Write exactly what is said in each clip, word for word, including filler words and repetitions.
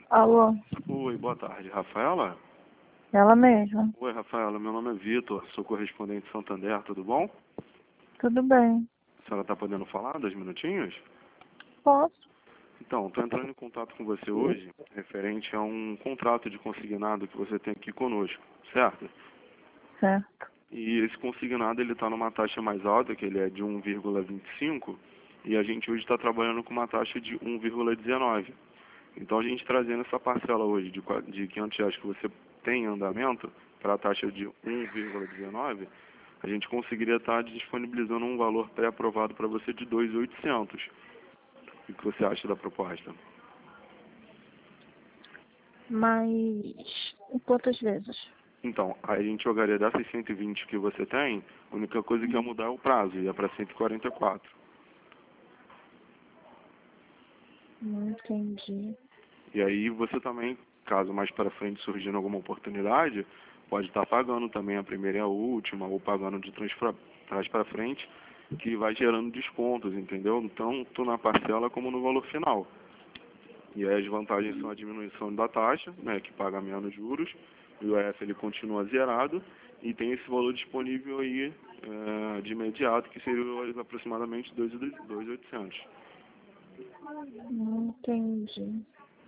Alô? Oi, boa tarde. Rafaela? Ela mesma. Oi, Rafaela. Meu nome é Vitor, sou correspondente de Santander, tudo bom? Tudo bem. A senhora está podendo falar dois minutinhos? Posso? Então, estou entrando em contato com você hoje referente a um contrato de consignado que você tem aqui conosco, certo? Certo. E esse consignado ele está numa taxa mais alta, que ele é de um vírgula vinte e cinco, e a gente hoje está trabalhando com uma taxa de um vírgula dezenove. Então a gente trazendo essa parcela hoje de, qua- de quinhentos reais que você tem em andamento para a taxa de um vírgula dezenove, a gente conseguiria estar disponibilizando um valor pré-aprovado para você de dois mil e oitocentos. O que você acha da proposta? Mas quantas vezes? Então, a gente jogaria dessas cento e vinte que você tem, a única coisa que ia mudar é o prazo, ia para cento e quarenta e quatro. Não entendi. E aí você também, caso mais para frente surgindo alguma oportunidade, pode estar pagando também a primeira e a última, ou pagando de trás para trás para frente, que vai gerando descontos, entendeu? Tanto na parcela como no valor final. E aí as vantagens são a diminuição da taxa, né, que paga menos juros, o I O F ele continua zerado, e tem esse valor disponível aí eh, de imediato, que seria aproximadamente dois mil e oitocentos. Não entendi.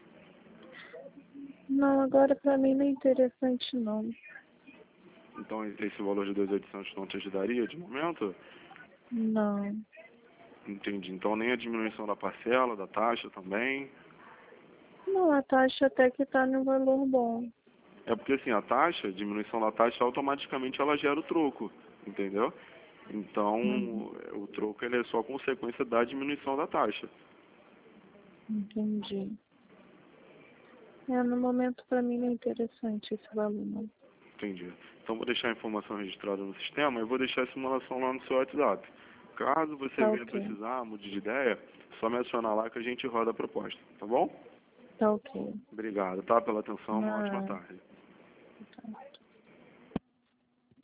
Não, agora pra mim não é interessante não. Então esse valor de dois mil e oitocentos não te ajudaria de momento? Não. Entendi. Então nem a diminuição da parcela, da taxa também. Não, a taxa até que tá no valor bom. É porque assim, a taxa, a diminuição da taxa, automaticamente ela gera o troco, entendeu? Então, Uhum. o troco ele é só consequência da diminuição da taxa. Entendi. É, no momento pra mim não é interessante esse valor não. Entendi. Então vou deixar a informação registrada no sistema e vou deixar a simulação lá no seu WhatsApp. Caso você Tá venha ok. precisar, mude de ideia, só me acionar lá que a gente roda a proposta, tá bom? Tá ok. Obrigado, tá? Pela atenção, uma ótima Ah, tarde. tá.